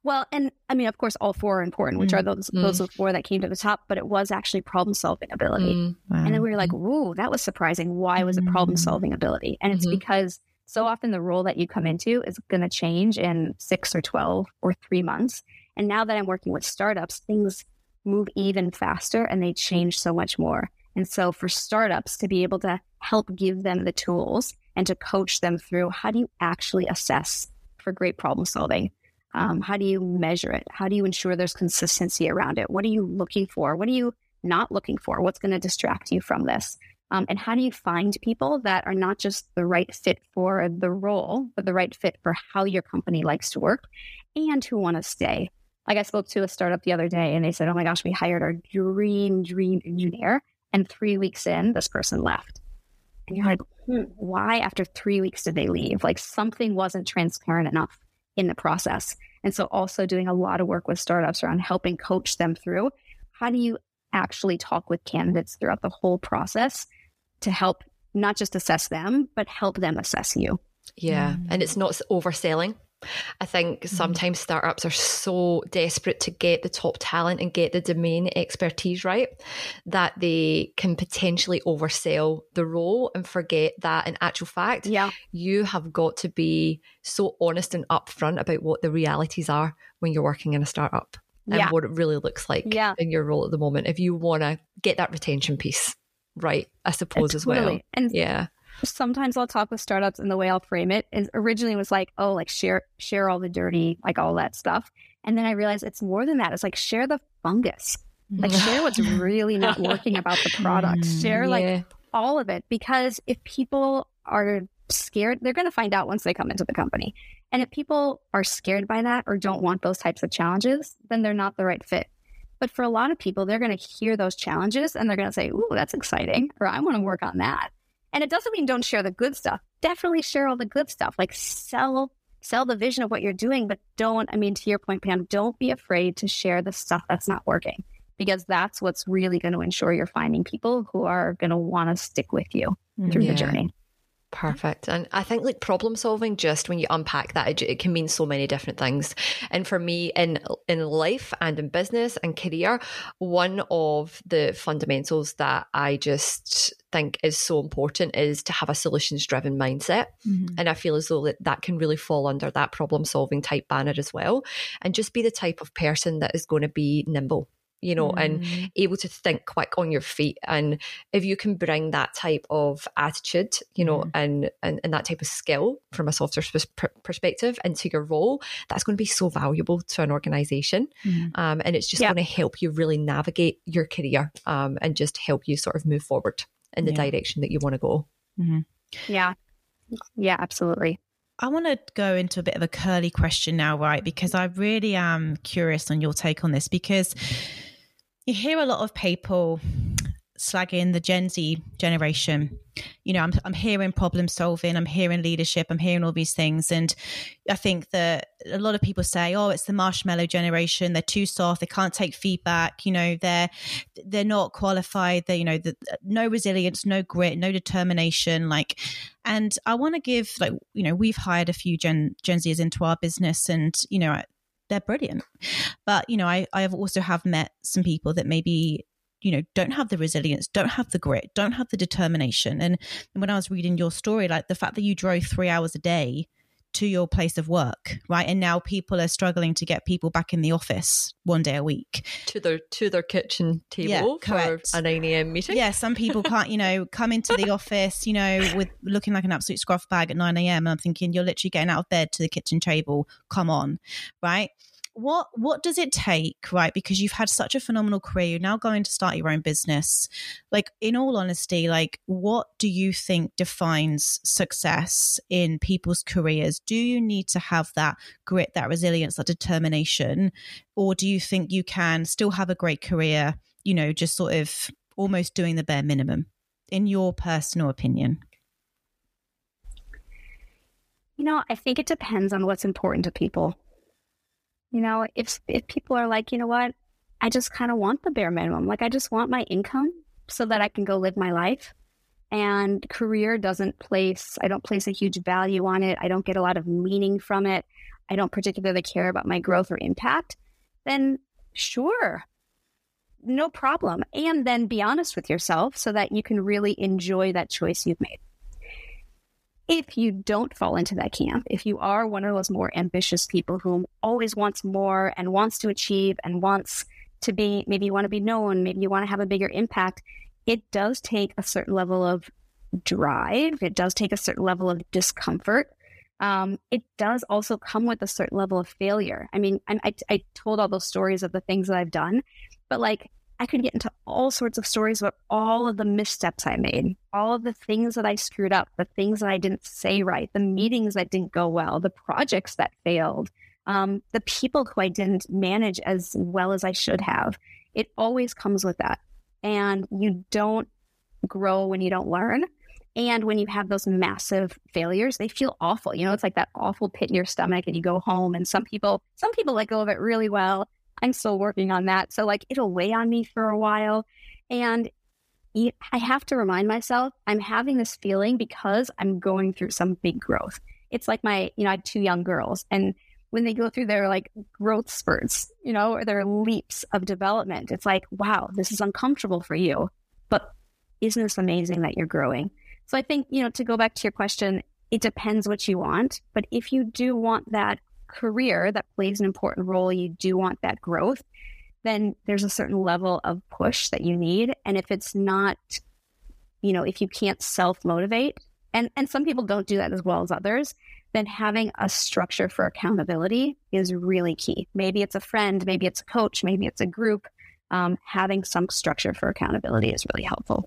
Well, and I mean, of course, all four are important, which are those four that came to the top, but it was actually problem-solving ability. Wow. And then we were like, ooh, that was surprising. Why was it problem-solving ability? And it's because so often the role that you come into is going to change in 6 or 12 or 3 months. And now that I'm working with startups, things move even faster and they change so much more. And so for startups to be able to help give them the tools and to coach them through, how do you actually assess for great problem solving? How do you measure it? How do you ensure there's consistency around it? What are you looking for? What are you not looking for? What's going to distract you from this? And how do you find people that are not just the right fit for the role, but the right fit for how your company likes to work and who want to stay? Like I spoke to a startup the other day and they said, oh my gosh, we hired our dream engineer. And 3 weeks in, this person left. And you're like, why after 3 weeks did they leave? Like something wasn't transparent enough in the process. And so also doing a lot of work with startups around helping coach them through how do you actually talk with candidates throughout the whole process to help not just assess them, but help them assess you. Yeah. And it's not overselling. I think sometimes startups are so desperate to get the top talent and get the domain expertise right that they can potentially oversell the role and forget that in actual fact, you have got to be so honest and upfront about what the realities are when you're working in a startup and what it really looks like in your role at the moment if you want to get that retention piece right, I suppose, as well. And sometimes I'll talk with startups and the way I'll frame it is originally was like, oh, like share all the dirty, like all that stuff. And then I realized it's more than that. It's like share the fungus, like share what's really not working about the product, share like all of it. Because if people are scared, they're going to find out once they come into the company. And if people are scared by that or don't want those types of challenges, then they're not the right fit. But for a lot of people, they're going to hear those challenges and they're going to say, ooh, that's exciting, or I want to work on that. And it doesn't mean don't share the good stuff. Definitely share all the good stuff. Like sell the vision of what you're doing, but to your point, Pam, don't be afraid to share the stuff that's not working, because that's what's really going to ensure you're finding people who are going to want to stick with you through the journey. Perfect. And I think like problem solving, just when you unpack that, it can mean so many different things. And for me in life and in business and career, one of the fundamentals that I just think is so important is to have a solutions driven mindset. And I feel as though that can really fall under that problem solving type banner as well. And just be the type of person that is going to be nimble, and able to think quick on your feet. And if you can bring that type of attitude, and that type of skill from a software perspective into your role, that's going to be so valuable to an organization. And it's just going to help you really navigate your career and just help you sort of move forward in the direction that you want to go. Yeah, absolutely. I want to go into a bit of a curly question now, right? Because I really am curious on your take on this, because you hear a lot of people slagging the Gen Z generation. I'm hearing problem solving, I'm hearing leadership, I'm hearing all these things. And I think that a lot of people say, oh, it's the marshmallow generation. They're too soft. They can't take feedback. They're not qualified. No resilience, no grit, no determination. And I want to give, we've hired a few Gen Zers into our business, and, they're brilliant. But, I have also met some people that maybe, don't have the resilience, don't have the grit, don't have the determination. And when I was reading your story, like the fact that you drove 3 hours a day to your place of work, right? And now people are struggling to get people back in the office 1 day a week. To their kitchen table for a 9 a.m. meeting. Yeah, some people can't, come into the office, with looking like an absolute scruff bag at 9 a.m. And I'm thinking, you're literally getting out of bed to the kitchen table. Come on, right? What does it take, right? Because you've had such a phenomenal career, you're now going to start your own business. In all honesty, what do you think defines success in people's careers? Do you need to have that grit, that resilience, that determination? Or do you think you can still have a great career, just sort of almost doing the bare minimum, in your personal opinion? I think it depends on what's important to people. If people are like, you know what, I just kind of want the bare minimum. I just want my income so that I can go live my life. And career I don't place a huge value on it. I don't get a lot of meaning from it. I don't particularly care about my growth or impact, then sure, no problem. And then be honest with yourself so that you can really enjoy that choice you've made. If you don't fall into that camp, if you are one of those more ambitious people who always wants more and wants to achieve and wants to be, maybe you want to be known, maybe you want to have a bigger impact, it does take a certain level of drive. It does take a certain level of discomfort. It does also come with a certain level of failure. I mean, I told all those stories of the things that I've done, but like I could get into all sorts of stories about all of the missteps I made, all of the things that I screwed up, the things that I didn't say right, the meetings that didn't go well, the projects that failed, the people who I didn't manage as well as I should have. It always comes with that. And you don't grow when you don't learn. And when you have those massive failures, they feel awful. You know, it's like that awful pit in your stomach and you go home, and some people let go of it really well. I'm still working on that. So like it'll weigh on me for a while. And I have to remind myself I'm having this feeling because I'm going through some big growth. It's like I had 2 young girls, and when they go through their like growth spurts, or their leaps of development, it's like, wow, this is uncomfortable for you, but isn't this amazing that you're growing? So I think, to go back to your question, it depends what you want. But if you do want that career that plays an important role, you do want that growth, then there's a certain level of push that you need. And if it's not, if you can't self-motivate, and some people don't do that as well as others, then having a structure for accountability is really key. Maybe it's a friend, maybe it's a coach, maybe it's a group. Having some structure for accountability is really helpful.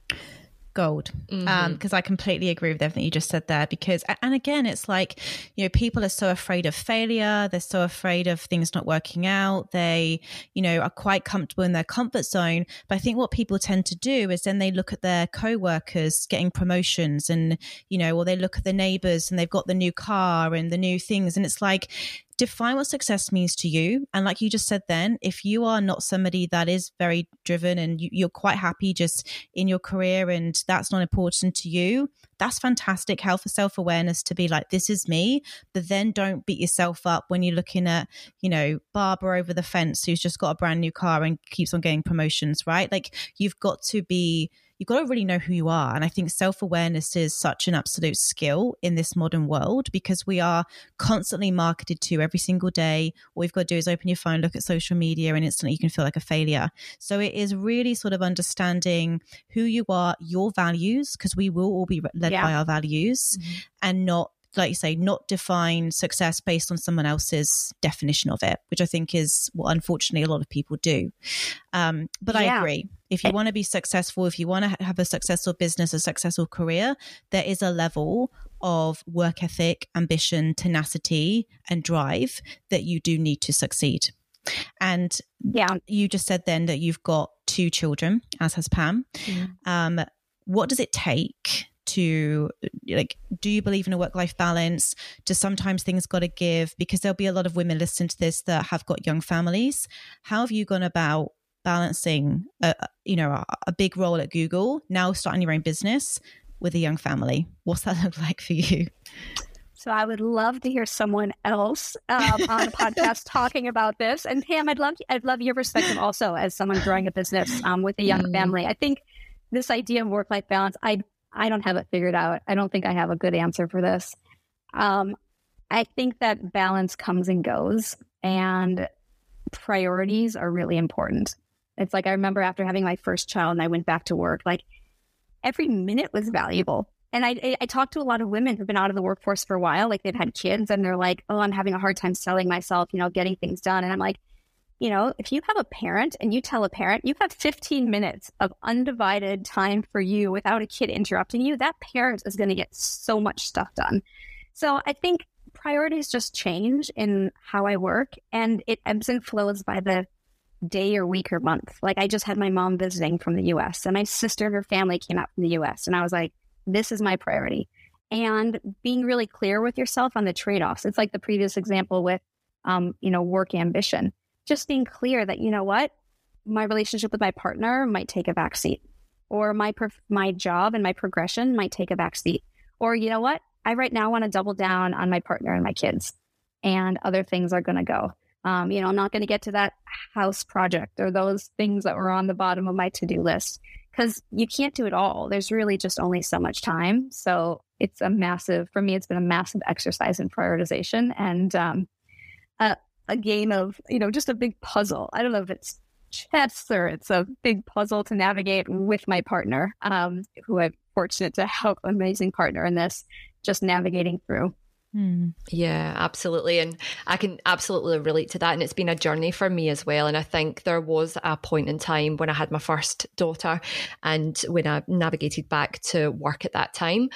Gold. Because I completely agree with everything you just said there, because, and again, it's like, people are so afraid of failure. They're so afraid of things not working out. They, are quite comfortable in their comfort zone. But I think what people tend to do is then they look at their co-workers getting promotions and, or they look at the neighbors and they've got the new car and the new things. And it's like, define what success means to you. And like you just said then, if you are not somebody that is very driven and you're quite happy just in your career and that's not important to you, that's fantastic. Health self-awareness to be like, this is me. But then don't beat yourself up when you're looking at, Barbara over the fence who's just got a brand new car and keeps on getting promotions, right? Like you've got to really know who you are. And I think self-awareness is such an absolute skill in this modern world because we are constantly marketed to every single day. All you've got to do is open your phone, look at social media, and instantly you can feel like a failure. So it is really sort of understanding who you are, your values, because we will all be led by our values, and not, like you say, not define success based on someone else's definition of it, which I think is what unfortunately a lot of people do. But I agree. If you want to be successful, if you want to have a successful business, a successful career, there is a level of work ethic, ambition, tenacity, and drive that you do need to succeed. And you just said then that you've got 2 children, as has Pam. What does it take to, like, do you believe in a work-life balance? Do sometimes things got to give? Because there'll be a lot of women listening to this that have got young families. How have you gone about balancing a big role at Google, now starting your own business with a young family? What's that look like for you? So I would love to hear someone else on a podcast talking about this. And Pam, I'd love your perspective also as someone growing a business with a young family. I think this idea of work-life balance, I don't have it figured out. I don't think I have a good answer for this. I think that balance comes and goes, and priorities are really important. It's like I remember after having my first child and I went back to work, like every minute was valuable. And I talked to a lot of women who've been out of the workforce for a while, like they've had kids and they're like, oh, I'm having a hard time selling myself, getting things done. And I'm like, if you have a parent and you tell a parent you have 15 minutes of undivided time for you without a kid interrupting you, that parent is going to get so much stuff done. So I think priorities just change in how I work, and it ebbs and flows by the day or week or month. Like I just had my mom visiting from the US, and my sister and her family came out from the US, and I was like, this is my priority. And being really clear with yourself on the trade-offs. It's like the previous example with, work ambition. Just being clear that, my relationship with my partner might take a backseat, or my job and my progression might take a backseat, or I right now want to double down on my partner and my kids. and other things are going to go. I'm not going to get to that house project or those things that were on the bottom of my to-do list, because you can't do it all. There's really just only so much time. So it's for me, it's been a massive exercise in prioritization and a game of, just a big puzzle. I don't know if it's chess or it's a big puzzle to navigate with my partner, who I'm fortunate to have an amazing partner in this, just navigating through. Yeah, absolutely. And I can absolutely relate to that. And it's been a journey for me as well. And I think there was a point in time when I had my first daughter and when I navigated back to work at that time,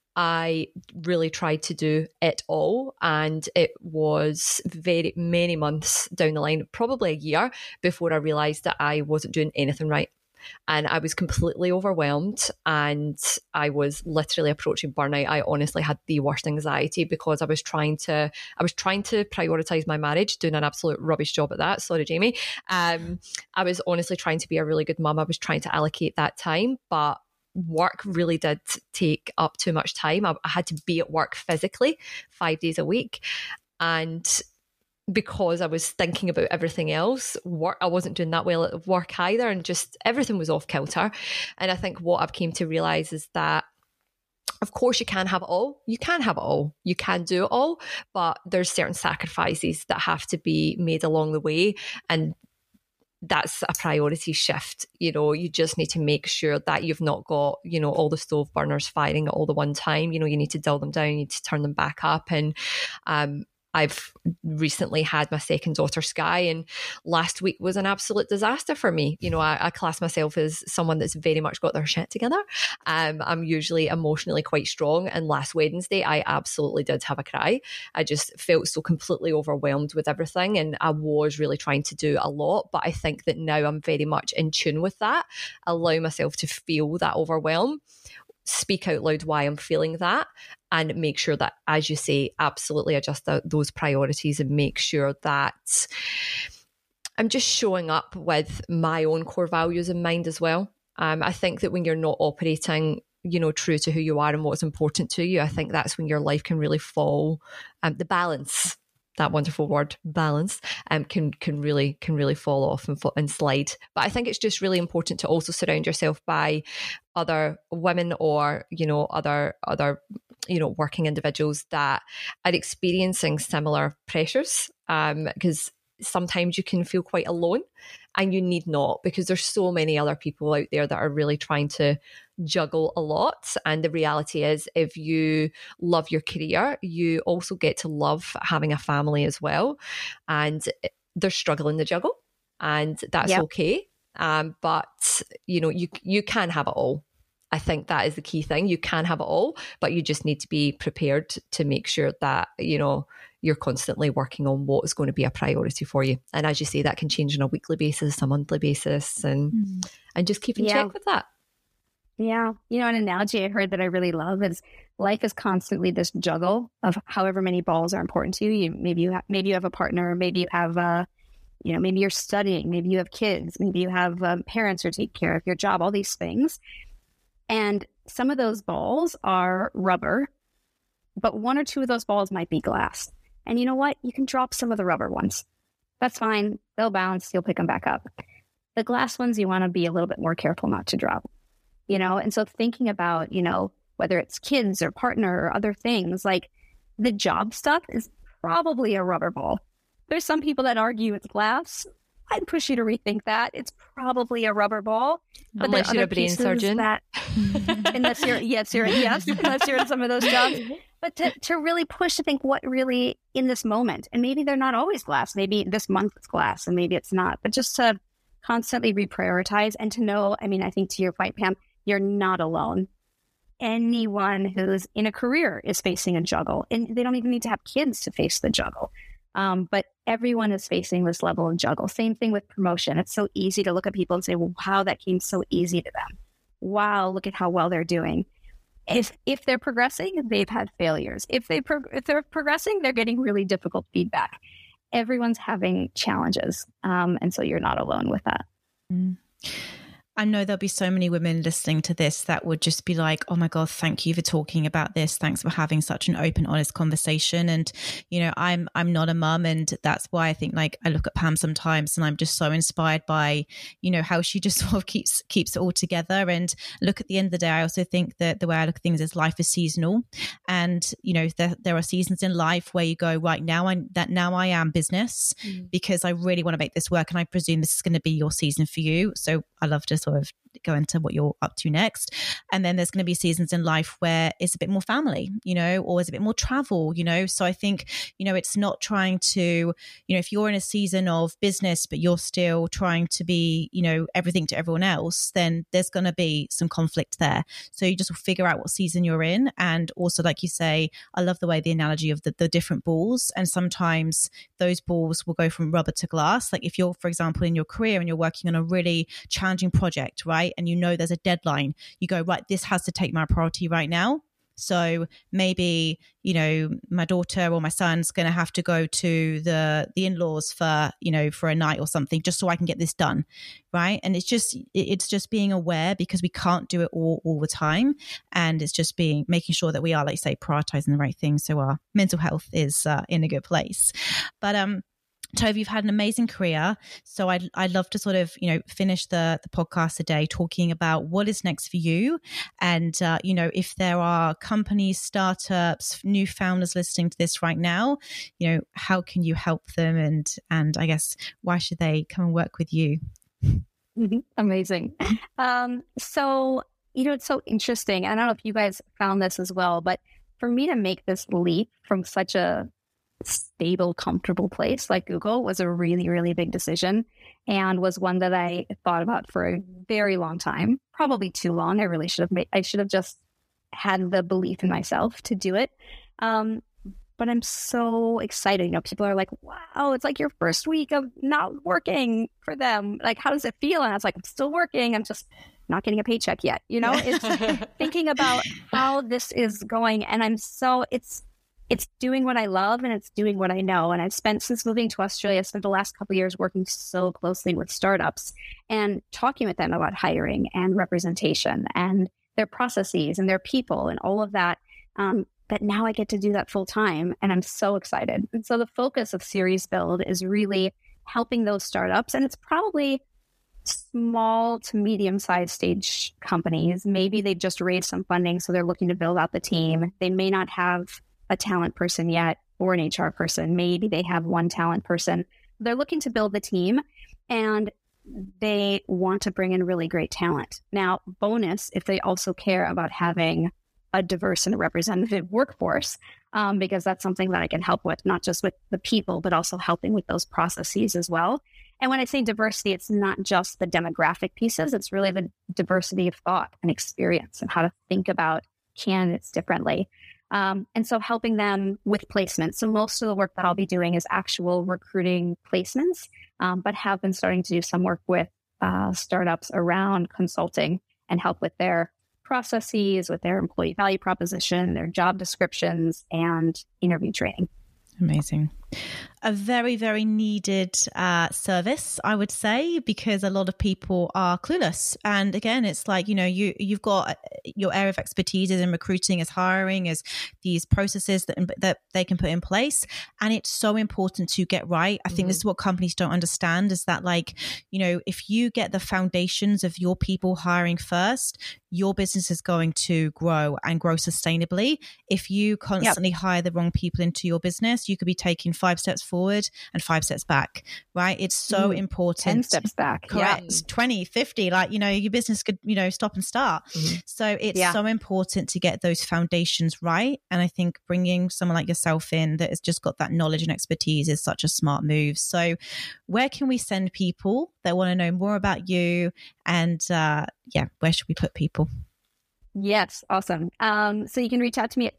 I really tried to do it all. And it was very many months down the line, probably a year, before I realised that I wasn't doing anything right. And I was completely overwhelmed and I was literally approaching burnout. I honestly had the worst anxiety because I was trying to prioritize my marriage, doing an absolute rubbish job at that. Sorry, Jamie. I was honestly trying to be a really good mum. I was trying to allocate that time, but work really did take up too much time. I had to be at work physically 5 days a week. And because I was thinking about everything else, I wasn't doing that well at work either, and just everything was off kilter. And I think what I've came to realize is that, of course, you can have it all. You can have it all. You can do it all, but there's certain sacrifices that have to be made along the way. And that's a priority shift. You just need to make sure that you've not got, all the stove burners firing at all the one time. You need to dull them down, you need to turn them back up. And, I've recently had my second daughter, Sky, and last week was an absolute disaster for me. I class myself as someone that's very much got their shit together. I'm usually emotionally quite strong. And last Wednesday, I absolutely did have a cry. I just felt so completely overwhelmed with everything. And I was really trying to do a lot. But I think that now I'm very much in tune with that, allow myself to feel that overwhelm, speak out loud why I'm feeling that, and make sure that, as you say, absolutely adjust those priorities and make sure that I'm just showing up with my own core values in mind as well. I think that when you're not operating, true to who you are and what's important to you, I think that's when your life can really fall. The balance, that wonderful word, balance, can really fall off and slide. But I think it's just really important to also surround yourself by other women or, other working individuals that are experiencing similar pressures, because sometimes you can feel quite alone, and you need not, because there's so many other people out there that are really trying to juggle a lot. And the reality is, if you love your career, you also get to love having a family as well. And they're struggling to juggle, and that's okay. But you can have it all. I think that is the key thing. You can have it all, but you just need to be prepared to make sure that, you're constantly working on what is going to be a priority for you. And as you say, that can change on a weekly basis, a monthly basis, and just keep in check with that. Yeah. An analogy I heard that I really love is life is constantly this juggle of however many balls are important to you. Maybe you have a partner, maybe you have, maybe you're studying, maybe you have kids, maybe you have parents who take care of your job, all these things. And some of those balls are rubber, but one or two of those balls might be glass. And you know what? You can drop some of the rubber ones. That's fine. They'll bounce. You'll pick them back up. The glass ones, you want to be a little bit more careful not to drop, And so thinking about, whether it's kids or partner or other things, like the job stuff is probably a rubber ball. There's some people that argue it's glass. I'd push you to rethink that. It's probably a rubber ball. But unless you're a brain surgeon. Unless you're in some of those jobs. But to really push to think what really in this moment. And maybe they're not always glass. Maybe this month it's glass and maybe it's not. But just to constantly reprioritize and to know, I think to your point, Pam, you're not alone. Anyone who's in a career is facing a juggle. And they don't even need to have kids to face the juggle. But everyone is facing this level of juggle. Same thing with promotion. It's so easy to look at people and say, well, wow, that came so easy to them. Wow, look at how well they're doing. If they're progressing, they've had failures. If they're progressing, they're getting really difficult feedback. Everyone's having challenges. And so you're not alone with that. I know there'll be so many women listening to this that would just be like, oh my God, thank you for talking about this. Thanks for having such an open, honest conversation. And, you know, I'm not a mum, and that's why I think, like, I look at Pam sometimes and I'm just so inspired by, you know, how she just sort of keeps it all together. And look, at the end of the day, I also think that the way I look at things is life is seasonal. And, you know, there are seasons in life where you go, right, now I am business because I really want to make this work. And I presume this is going to be your season for you. So I love to sort of go into what you're up to next. And then there's going to be seasons in life where it's a bit more family, you know, or it's a bit more travel, you know. So I think, you know, it's not trying to, you know, if you're in a season of business, but you're still trying to be, you know, everything to everyone else, then there's going to be some conflict there. So you just figure out what season you're in. And also, like you say, I love the way the analogy of the different balls. And sometimes those balls will go from rubber to glass. Like if you're, for example, in your career and you're working on a really challenging project, right? And you know there's a deadline, you go, right, this has to take my priority right now. So maybe, you know, my daughter or my son's going to have to go to the in-laws for, you know, for a night or something, just so I can get this done, right? And it's just being aware, because we can't do it all the time. And it's just making sure that we are, like you say, prioritizing the right things, so our mental health is in a good place. But Tova, you've had an amazing career. So I'd love to sort of, you know, finish the podcast today talking about what is next for you. And, you know, if there are companies, startups, new founders listening to this right now, you know, how can you help them? And I guess, why should they come and work with you? Amazing. So, you know, it's so interesting. I don't know if you guys found this as well, but for me to make this leap from such a stable, comfortable place like Google was a really, really big decision, and was one that I thought about for a very long time, probably too long. I should have just had the belief in myself to do it. But I'm so excited. You know, people are like, wow, it's like your first week of not working for them. Like, how does it feel? And I was like, I'm still working. I'm just not getting a paycheck yet. You know, it's thinking about how this is going. And it's doing what I love, and it's doing what I know. And since moving to Australia, I've spent the last couple of years working so closely with startups and talking with them about hiring and representation and their processes and their people and all of that. But now I get to do that full time, and I'm so excited. And so the focus of Series Build is really helping those startups. And it's probably small to medium-sized stage companies. Maybe they just raised some funding, so they're looking to build out the team. They may not have a talent person yet, or an HR person. Maybe they have one talent person. They're looking to build the team, and they want to bring in really great talent. Now, bonus if they also care about having a diverse and a representative workforce, because that's something that I can help with, not just with the people, but also helping with those processes as well. And when I say diversity, it's not just the demographic pieces, it's really the diversity of thought and experience and how to think about candidates differently. And so helping them with placements. So most of the work that I'll be doing is actual recruiting placements, but have been starting to do some work with startups around consulting and help with their processes, with their employee value proposition, their job descriptions, and interview training. Amazing. A very, very needed service, I would say, because a lot of people are clueless. And again, it's like, you know, you've got your area of expertise is in recruiting, as hiring, as these processes that they can put in place. And it's so important to get right. I think this is what companies don't understand, is that, like, you know, if you get the foundations of your people hiring first, your business is going to grow and grow sustainably. If you constantly hire the wrong people into your business, you could be taking 5 steps forward and 5 steps back, right? It's so important. 10 steps back. Correct. Yeah. 20, 50, like, you know, your business could, you know, stop and start. So it's so important to get those foundations right. And I think bringing someone like yourself in that has just got that knowledge and expertise is such a smart move. So where can we send people that want to know more about you? And where should we put people? Yes. Awesome. So you can reach out to me at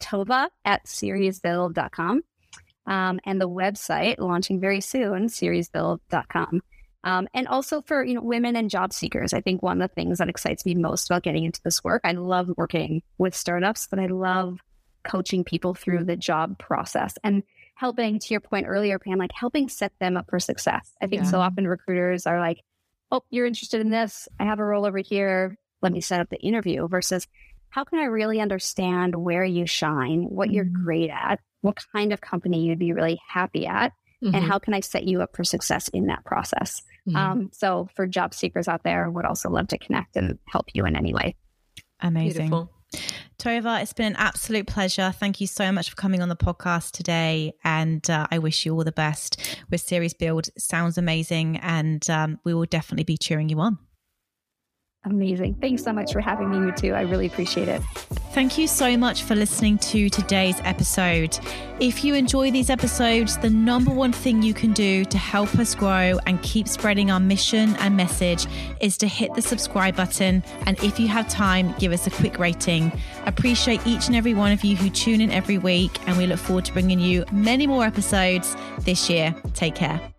tova@seriesbuild.com. And the website launching very soon, seriesbuild.com. And also for, you know, women and job seekers, I think one of the things that excites me most about getting into this work, I love working with startups, but I love coaching people through the job process and helping, to your point earlier, Pam, like helping set them up for success. I think so often recruiters are like, oh, you're interested in this. I have a role over here. Let me set up the interview versus how can I really understand where you shine, what you're great at, what kind of company you'd be really happy at, and how can I set you up for success in that process? So for job seekers out there, would also love to connect and help you in any way. Amazing. Beautiful. Tova, it's been an absolute pleasure. Thank you so much for coming on the podcast today. And I wish you all the best with Series Build. Sounds amazing. And we will definitely be cheering you on. Amazing. Thanks so much for having me, you too. I really appreciate it. Thank you so much for listening to today's episode. If you enjoy these episodes, the number one thing you can do to help us grow and keep spreading our mission and message is to hit the subscribe button. And if you have time, give us a quick rating. Appreciate each and every one of you who tune in every week. And we look forward to bringing you many more episodes this year. Take care.